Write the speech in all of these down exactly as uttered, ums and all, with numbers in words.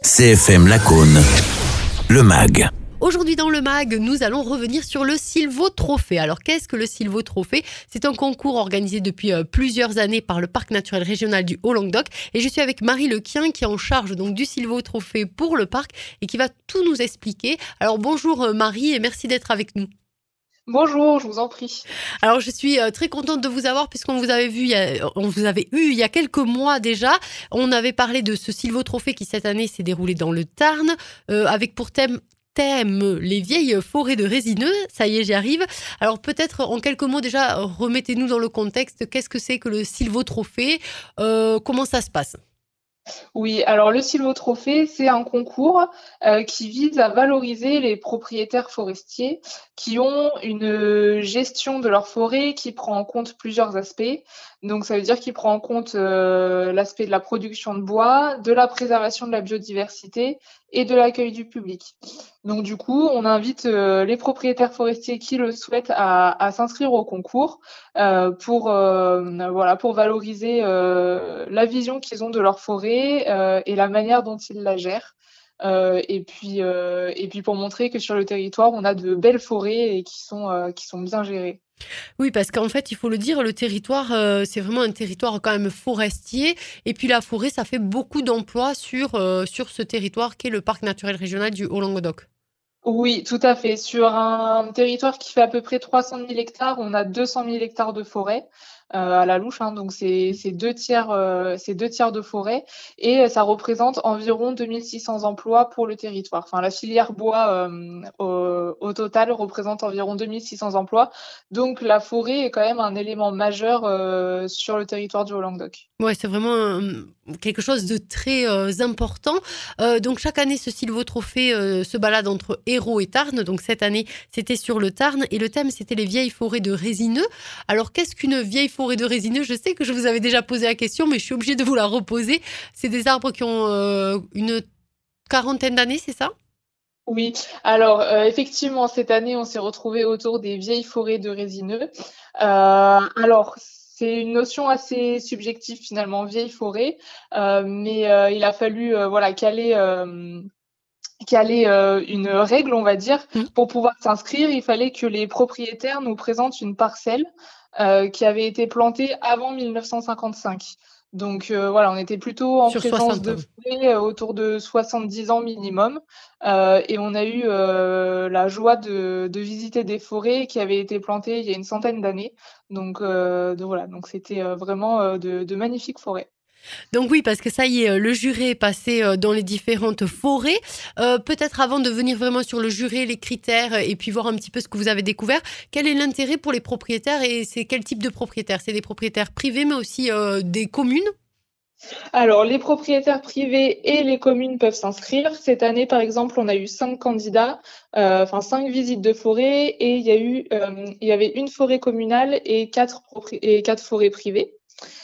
C F M Lacaune, le mag. Aujourd'hui dans le mag, nous allons revenir sur le Sylvotrophée. Alors qu'est-ce que le Sylvotrophée ? C'est un concours organisé depuis euh, plusieurs années par le Parc naturel régional du Haut-Languedoc. Et je suis avec Marie Lequien qui est en charge donc du Sylvotrophée pour le parc et qui va tout nous expliquer. Alors bonjour euh, Marie et merci d'être avec nous. Bonjour, je vous en prie. Alors je suis euh, très contente de vous avoir puisqu'on vous avait vu, il y a, on vous avait eu il y a quelques mois déjà. On avait parlé de ce Sylvotrophée qui cette année s'est déroulé dans le Tarn euh, avec pour thème thème les vieilles forêts de résineux. Ça y est, j'y arrive. Alors peut-être en quelques mots déjà, remettez-nous dans le contexte. Qu'est-ce que c'est que le Sylvotrophée ? euh, Comment ça se passe ? Oui, alors le Sylvotrophée, c'est un concours euh, qui vise à valoriser les propriétaires forestiers qui ont une gestion de leur forêt qui prend en compte plusieurs aspects. Donc ça veut dire qu'il prend en compte euh, l'aspect de la production de bois, de la préservation de la biodiversité et de l'accueil du public. Donc du coup, on invite euh, les propriétaires forestiers qui le souhaitent à, à s'inscrire au concours euh, pour, euh, voilà, pour valoriser euh, la vision qu'ils ont de leur forêt euh, et la manière dont ils la gèrent. Euh, et puis, euh, et puis pour montrer que sur le territoire, on a de belles forêts et qui sont, euh, qui sont bien gérées. Oui, parce qu'en fait, il faut le dire, le territoire, euh, c'est vraiment un territoire quand même forestier. Et puis la forêt, ça fait beaucoup d'emplois sur, euh, sur ce territoire qu'est le parc naturel régional du Haut-Languedoc. Oui, tout à fait. Sur un territoire qui fait à peu près trois cent mille hectares, on a deux cent mille hectares de forêt euh, à la louche, hein, donc c'est c'est deux tiers, euh, c'est deux tiers de forêt et ça représente environ deux mille six cents emplois pour le territoire. Enfin, la filière bois euh, au, au total représente environ deux mille six cents emplois, donc la forêt est quand même un élément majeur euh, sur le territoire du Haut-Languedoc. Ouais, c'est vraiment euh, quelque chose de très euh, important. Euh, donc chaque année, ce Sylvotrophée euh, se balade entre Hérault et Tarn. Donc cette année, c'était sur le Tarn et le thème, c'était les vieilles forêts de résineux. Alors qu'est-ce qu'une vieille forêt de résineux ? Je sais que je vous avais déjà posé la question, mais je suis obligée de vous la reposer. C'est des arbres qui ont euh, une quarantaine d'années, c'est ça ? Oui, alors euh, effectivement, cette année, on s'est retrouvé autour des vieilles forêts de résineux. Euh, alors, c'est une notion assez subjective finalement, vieille forêt, euh, mais euh, il a fallu euh, voilà caler, euh, caler euh, une règle, on va dire, Mmh. pour pouvoir s'inscrire. Il fallait que les propriétaires nous présentent une parcelle euh, qui avait été plantée avant mille neuf cent cinquante-cinq. Donc euh, voilà, on était plutôt en Sur présence soixante de ans. forêt euh, autour de soixante-dix ans minimum. Euh, et on a eu euh, la joie de, de visiter des forêts qui avaient été plantées il y a une centaine d'années. Donc, euh, donc voilà, donc c'était euh, vraiment euh, de, de magnifiques forêts. Donc oui, parce que ça y est, euh, le juré est passé euh, dans les différentes forêts. Euh, peut-être avant de venir vraiment sur le juré, les critères, euh, et puis voir un petit peu ce que vous avez découvert, quel est l'intérêt pour les propriétaires et c'est quel type de propriétaires ? C'est des propriétaires privés, mais aussi euh, des communes ? Alors, les propriétaires privés et les communes peuvent s'inscrire. Cette année, par exemple, on a eu cinq candidats, euh, enfin cinq visites de forêt, et il y a eu, euh, il y avait une forêt communale et quatre, propri- et quatre forêts privées.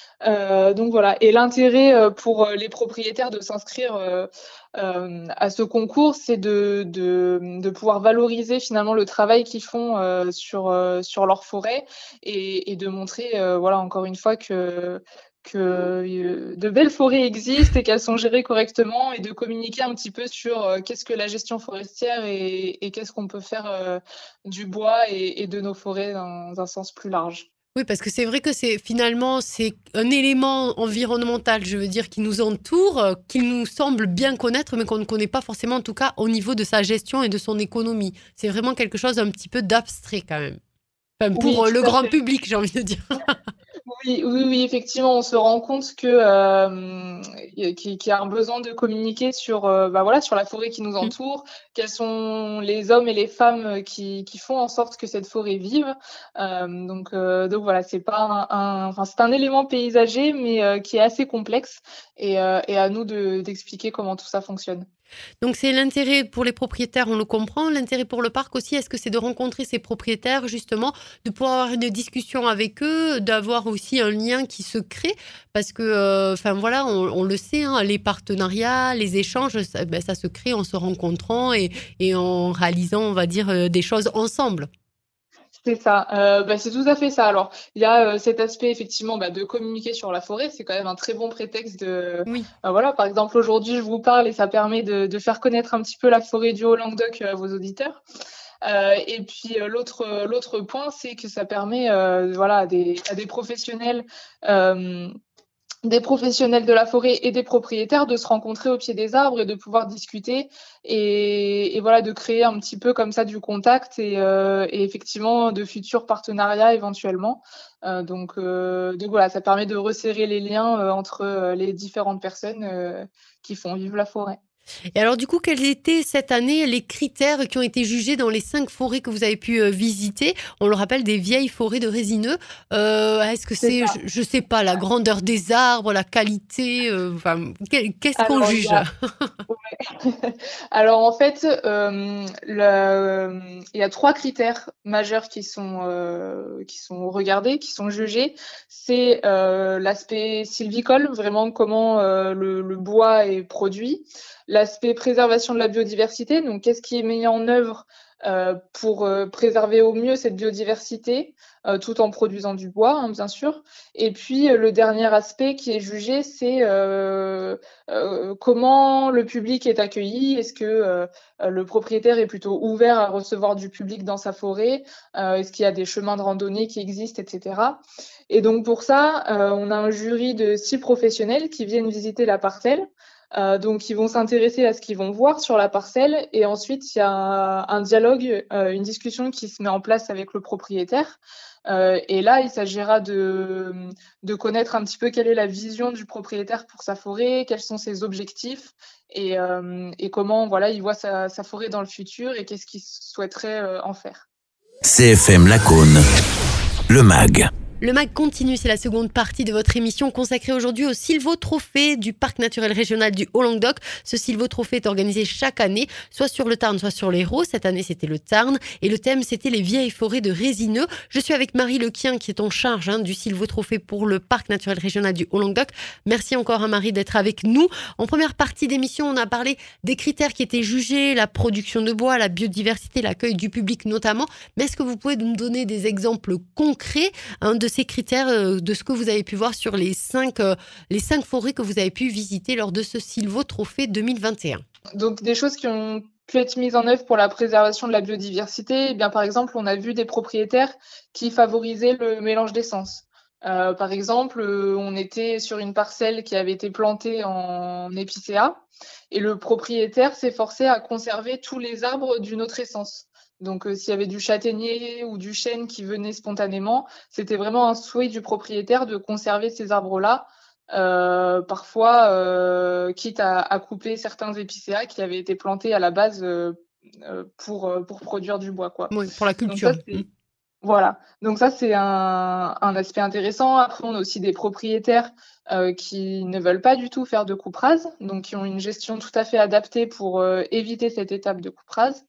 Euh, donc voilà. Et l'intérêt euh, pour les propriétaires de s'inscrire euh, euh, à ce concours, c'est de, de, de pouvoir valoriser finalement le travail qu'ils font euh, sur, euh, sur leur forêt et, et de montrer, euh, voilà, encore une fois que que euh, de belles forêts existent et qu'elles sont gérées correctement et de communiquer un petit peu sur euh, qu'est-ce que la gestion forestière et, et qu'est-ce qu'on peut faire euh, du bois et, et de nos forêts dans un sens plus large. Oui, parce que c'est vrai que c'est finalement c'est un élément environnemental, je veux dire, qui nous entoure, euh, qu'il nous semble bien connaître, mais qu'on ne connaît pas forcément, en tout cas, au niveau de sa gestion et de son économie. C'est vraiment quelque chose un petit peu d'abstrait quand même. Enfin, Oui, pour euh, le tout à grand fait. public, j'ai envie de dire. Oui, oui, oui, effectivement, on se rend compte que euh, y- qu'il qu'il y a un besoin de communiquer sur, euh, bah voilà, sur la forêt qui nous entoure, quels sont les hommes et les femmes qui, qui font en sorte que cette forêt vive. Euh, donc, euh, donc voilà, c'est pas un, un- enfin, c'est un élément paysager, mais euh, qui est assez complexe et, euh, et à nous de, d'expliquer comment tout ça fonctionne. Donc c'est l'intérêt pour les propriétaires, on le comprend. L'intérêt pour le parc aussi, est-ce que c'est de rencontrer ces propriétaires, justement, de pouvoir avoir une discussion avec eux, d'avoir aussi un lien qui se crée? Parce que, euh, enfin voilà, on, on le sait, hein, les partenariats, les échanges, ça, ben, ça se crée en se rencontrant et, et en réalisant, on va dire, euh, des choses ensemble. C'est ça, heu, bah, c'est tout à fait ça. Alors, il y a, heu, cet aspect effectivement, bah, de communiquer sur la forêt. C'est quand même un très bon prétexte de, Oui. bah, voilà, par exemple, aujourd'hui, je vous parle et ça permet de de faire connaître un petit peu la forêt du Haut-Languedoc, heu, à vos auditeurs. Heu et puis, heu, l'autre, heu, l'autre point, c'est que ça permet, heu, voilà, à des à des professionnels, hem des professionnels de la forêt et des propriétaires de se rencontrer au pied des arbres et de pouvoir discuter et et voilà, de créer un petit peu comme ça du contact et heu et effectivement de futurs partenariats éventuellement. Heu, donc heu, donc voilà, ça permet de resserrer les liens, heu, entre, heu, les différentes personnes, heu, qui font vivre la forêt. Et alors du coup, quels étaient cette année les critères qui ont été jugés dans les cinq forêts que vous avez pu, heu, visiter? On le rappelle, des vieilles forêts de résineux. Heu, est-ce que C'est c'est, ça. je je sais pas, la grandeur des arbres, la qualité, heu, enfin, qu'est qu'est-ce qu'on Alors il y juge? a Ouais. Alors en fait, hem, le, hem, il y a trois critères majeurs qui sont, heu, qui sont regardés, qui sont jugés. C'est, heu, l'aspect sylvicole, vraiment comment, heu, le le bois est produit. L'aspect préservation de la biodiversité, donc qu'est-ce qui est mis en œuvre, heu, pour, heu, préserver au mieux cette biodiversité, heu, tout en produisant du bois, hein, bien sûr. Et puis, heu, le dernier aspect qui est jugé, c'est, heu heu, comment le public est accueilli. Est-ce que, heu heu, le propriétaire est plutôt ouvert à recevoir du public dans sa forêt? Heu, est-ce qu'il y a des chemins de randonnée qui existent et cetera? Et donc pour ça, heu, on a un jury de six professionnels qui viennent visiter la parcelle. Heu, donc ils vont s'intéresser à ce qu'ils vont voir sur la parcelle et ensuite il y a un un dialogue, heu, une discussion qui se met en place avec le propriétaire. Heu et là, il s'agira de, mmh, de connaître un petit peu quelle est la vision du propriétaire pour sa forêt, quels sont ses objectifs et hem et comment, voilà, il voit sa sa forêt dans le futur et qu'est-ce qu'il souhaiterait, heu, en faire. C F M Lacaune, le MAG. Le MAG continue, c'est la seconde partie de votre émission consacrée aujourd'hui au Sylvotrophée du Parc naturel régional du Haut-Languedoc. Ce Sylvotrophée est organisé chaque année, soit sur le Tarn, soit sur l'Hérault. Cette année, c'était le Tarn et le thème, c'était les vieilles forêts de résineux. Je suis avec Marie Lequien qui est en charge hein, du Sylvotrophée pour le Parc naturel régional du Haut-Languedoc. Merci encore à Marie d'être avec nous. En première partie d'émission, on a parlé des critères qui étaient jugés, la production de bois, la biodiversité, l'accueil du public notamment. Mais est-ce que vous pouvez nous donner des exemples concrets hein, de ces critères, euh, de ce que vous avez pu voir sur les cinq, euh, les cinq forêts que vous avez pu visiter lors de ce Sylvotrophée deux mille vingt et un? Donc des choses qui ont pu être mises en œuvre pour la préservation de la biodiversité, eh bien, par exemple, on a vu des propriétaires qui favorisaient le mélange d'essences. Heu, par exemple, heu, on était sur une parcelle qui avait été plantée en épicéa et le propriétaire s'efforçait à conserver tous les arbres d'une autre essence. Donc, heu, s'il y avait du châtaignier ou du chêne qui venait spontanément, c'était vraiment un souhait du propriétaire de conserver ces arbres-là. Heu, parfois, heu, quitte à à couper certains épicéas qui avaient été plantés à la base, heu heu, pour, heu, pour produire du bois, quoi. Oui, pour la Donc ça, culture. Mm. c'est voilà, donc ça, c'est un un aspect intéressant. Après, on a aussi des propriétaires, heu, qui ne veulent pas du tout faire de coupe rase, donc qui ont une gestion tout à fait adaptée pour, heu, éviter cette étape de coupe rase.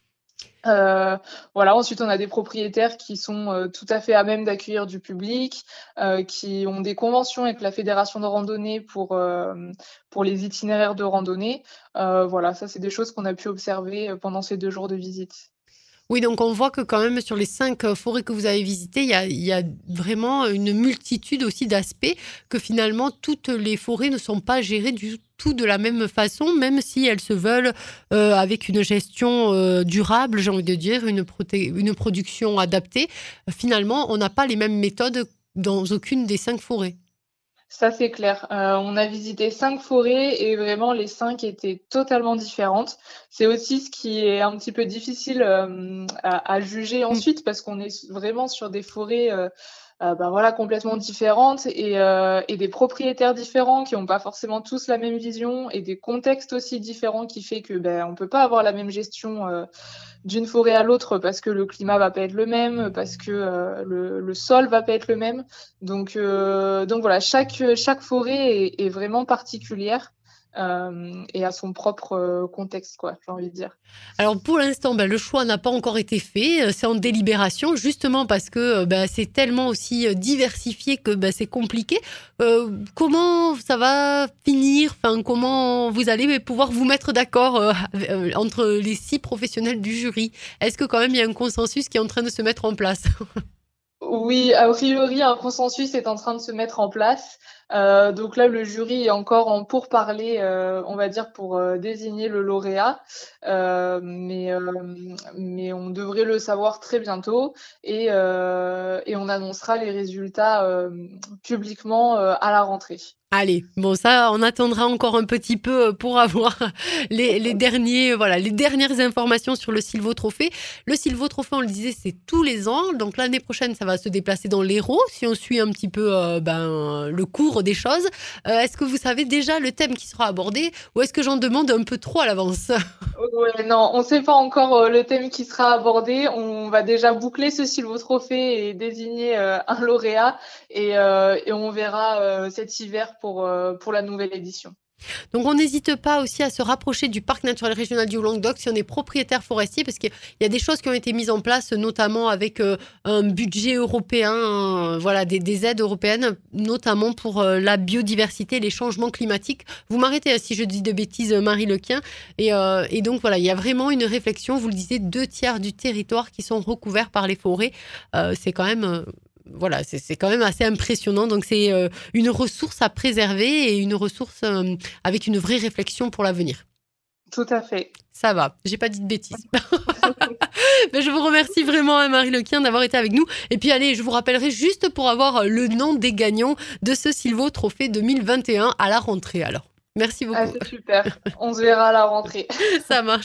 Heu, voilà, ensuite on a des propriétaires qui sont, heu, tout à fait à même d'accueillir du public, heu, qui ont des conventions avec la fédération de randonnée pour, hem, pour les itinéraires de randonnée. Heu, voilà, ça c'est des choses qu'on a pu observer, heu, pendant ces deux jours de visite. Oui, donc on voit que quand même sur les cinq euh, forêts que vous avez visitées, il y a, il y a vraiment une multitude aussi d'aspects que finalement toutes les forêts ne sont pas gérées du tout de la même façon, même si elles se veulent euh, avec une gestion euh, durable, j'ai envie de dire, une, proté- une production adaptée. Finalement, on n'a pas les mêmes méthodes dans aucune des cinq forêts. Ça, c'est clair. Heu, on a visité cinq forêts et vraiment les cinq étaient totalement différentes. C'est aussi ce qui est un petit peu difficile, hem, à à juger Mm. ensuite parce qu'on est vraiment sur des forêts, heu heu, bah, voilà, complètement différentes et heu et des propriétaires différents qui ont pas forcément tous la même vision et des contextes aussi différents qui fait que, beh, on peut pas avoir la même gestion, heu, d'une forêt à l'autre parce que le climat va pas être le même, parce que, heu, le le sol va pas être le même. Donc heu, donc voilà, chaque, chaque forêt est est vraiment particulière, euh, et à son propre euh, contexte, quoi, j'ai envie de dire. Alors pour l'instant, ben, le choix n'a pas encore été fait, euh, c'est en délibération, justement parce que euh, ben, c'est tellement aussi euh, diversifié que ben, c'est compliqué. Euh, comment ça va finir? Enfin, comment vous allez pouvoir vous mettre d'accord euh, euh, entre les six professionnels du jury? Est-ce que quand même il y a un consensus qui est en train de se mettre en place? Oui, a priori, un consensus est en train de se mettre en place. Euh, donc là, le jury est encore en pourparlers, euh, on va dire, pour euh, désigner le lauréat. Euh, mais, euh, mais on devrait le savoir très bientôt et, euh, et on annoncera les résultats euh, publiquement euh, à la rentrée. Allez, bon ça, on attendra encore un petit peu pour avoir les, les derniers, voilà, les dernières informations sur le Silvo Trophée. Le Silvo Trophée, on le disait, c'est tous les ans. Donc l'année prochaine, ça va se déplacer dans l'Hérault, si on suit un petit peu euh, ben, le cours des choses. Euh, est-ce que vous savez déjà le thème qui sera abordé ou est-ce que j'en demande un peu trop à l'avance? Ouais, non, on ne sait pas encore euh, le thème qui sera abordé. On va déjà boucler ce Silvo Trophée et désigner euh, un lauréat et, euh, et on verra euh, cet hiver pour, euh, pour la nouvelle édition. Donc on n'hésite pas aussi à se rapprocher du parc naturel régional du Languedoc si on est propriétaire forestier, parce qu'il y a des choses qui ont été mises en place, notamment avec euh, un budget européen, euh, voilà, des, des aides européennes, notamment pour euh, la biodiversité et les changements climatiques. Vous m'arrêtez si je dis de bêtises, Marie Lequin. Et, euh, et donc voilà, il y a vraiment une réflexion. Vous le disiez, deux tiers du territoire qui sont recouverts par les forêts. Euh, c'est quand même... Euh, Voilà, c'est, c'est quand même assez impressionnant. Donc, c'est euh, une ressource à préserver et une ressource euh, avec une vraie réflexion pour l'avenir. Tout à fait. Ça va, j'ai pas dit de bêtises. Mais je vous remercie vraiment, hein, Marie Lequin, d'avoir été avec nous. Et puis, allez, je vous rappellerai juste pour avoir le nom des gagnants de ce Silvo Trophée deux mille vingt et un à la rentrée. Alors, merci beaucoup. Ah, c'est super. On se verra à la rentrée. Ça marche.